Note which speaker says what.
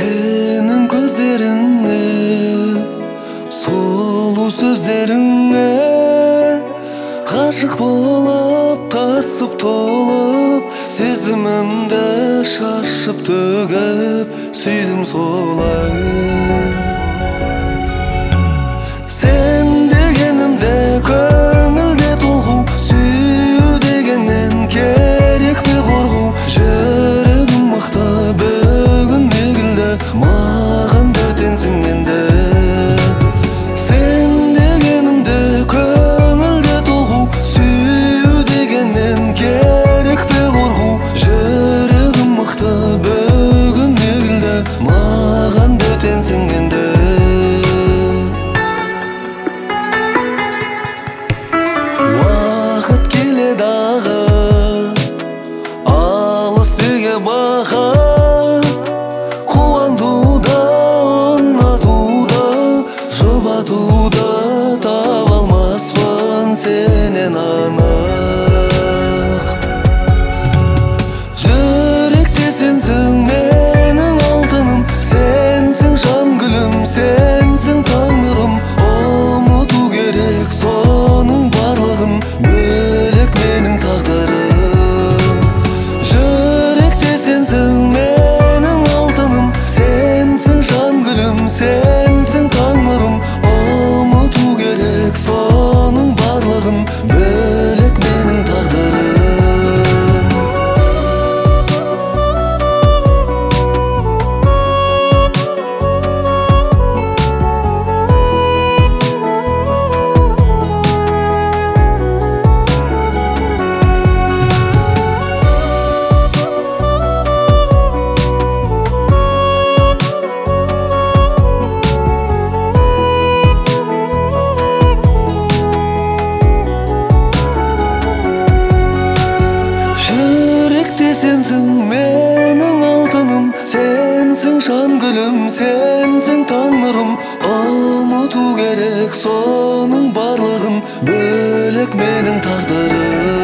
Speaker 1: Senin gözlerine, sulu sözlerine Aşık bolup, tasıp tolup Sezimimde şaşıp tөгіп Süydüm solay Sen degenimde көңілге толғу Сүйүү дегеннен керекпе қорғу Жүрегім мықты бүгін егілді Маған бөтенсің енді Sen degenimde көңілге толғу Сүйүү дегеннен керекпе қорғу Жүрегім мықты бүгін егілді Маған бөтенсің енді Жұбатуда таба алмаспын сенен анық Жүректе сенсің менің алтыным Сенсің жан гүлім, сенсің таңырым Ұмыту керек соның барлығын Бөлек менің тағдырым Жүректе сенсің менің алтыным Сенсің жан гүлім, сенсің таңырым Ұмыту керек соның барлығын Бөлек менің тағдырым Сенсің менің алтыным, сенсің жан гүлім, сенсің таңырым Ұмыту керек соның барлығын, бөлек менің тағдырым